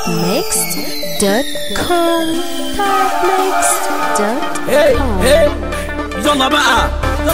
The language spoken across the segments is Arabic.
tarabmixed.com. tarabmixed.com. يلا بقى،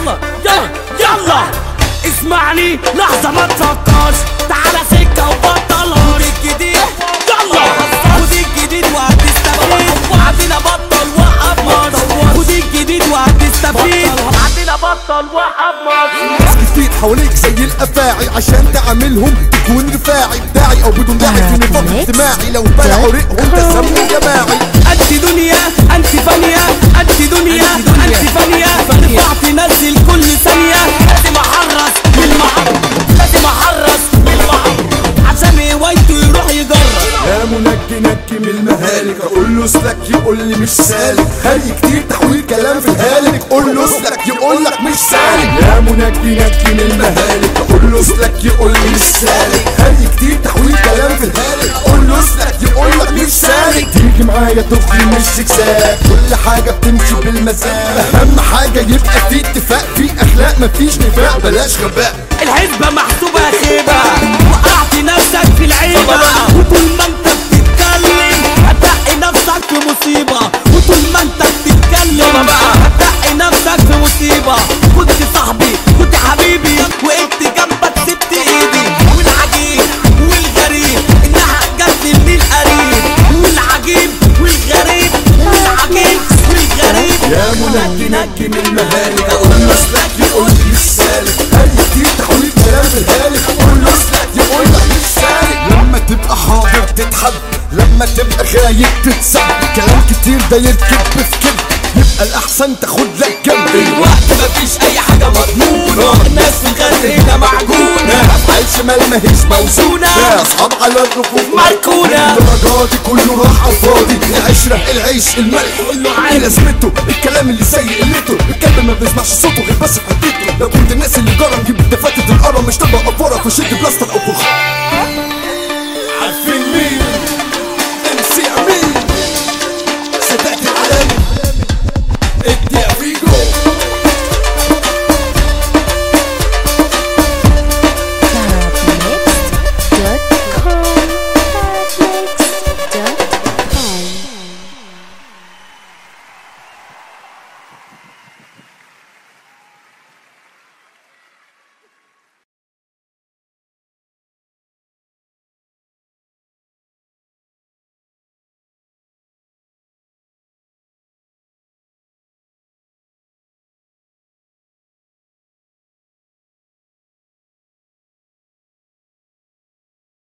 يلا اسمعني لحظة ما تفكرش، تعالى سكة وبطل خد الجديد. يلا خد الجديد وهتستفيد، عندنا بطل وقف مصر. خد الجديد وهتستفيد، عندنا بطل وقف مصر. ناس كتير حواليك زي الافاعي، عشان تعاملهم تكون رفاعي بداعي او بدون داعي في نطاق اجتماعي. لو بلعوا ريقهم تسموا جماعي. انت دنيا انت فانية، انت دنيا انت فانية. تنفع تنزل كل ثانية، لازم احرص لازم احرص عشان هوايته يروح يجرب. يا منجي نجي من المهالك، اقول له اسلك يقول لي مش سالك. هري كتير تحويل كلام في الهالك، قول له اسلك يقول لك مش سالك. يا منجي نجي من المهالك، اقول له اسلك يقول لي مش سالك. هري كتير تحويل كلام في الهالك، قول له اسلك يقول لك مش سالك. تيجي معايا تخرج مش سكساك، كل حاجه بتمشي بالمزاج. اهم حاجه يبقى في اتفاق، في اخلاق مفيش نفاق، بلاش غباء. الحسبة محسوبة خيبة، وقعت نفسك في العيبة. وطول ما انت بتتكلم هتلاقي نفسك في مصيبة. وطول ما انت بتتكلم هتلاقي نفسك في مصيبة. كنت صاحبي كنت حبيبي، وقفت جنبك سبت ايدي. والعجيب والغريب انها جت لي القريب. والعجيب والغريب والعجيب والغريب. يا منجي نجي من المهالك، اقول له اسلك يقول لي مش سالك. هري كتير تحويل كلام في الهالك، اقول له اسلك يقول لك مش سالك. لما تبقى حاضر تتحب، لما تبقى غايب تتسب. كلام كتير ده يركب في كب، يبقى الاحسن تاخد لك جنب. دلوقتي مفيش اي حاجة مضمونة، الناس في الغد هنا معجونة. افعال شمال ماهيش موزونة، يا اصحاب على الرفوف مركونة. الدرجات دي كله راح على الفاضي. العشرة العيش الملح كله عادي لازمته. الكلام اللي زي قلته، الكلب ما بيسمعش صوته غير بس في حدته. لو كنت الناس اللي جرى جيب دفاتة القرى، مش تبقى افورة في شد بلاستر او كرخة.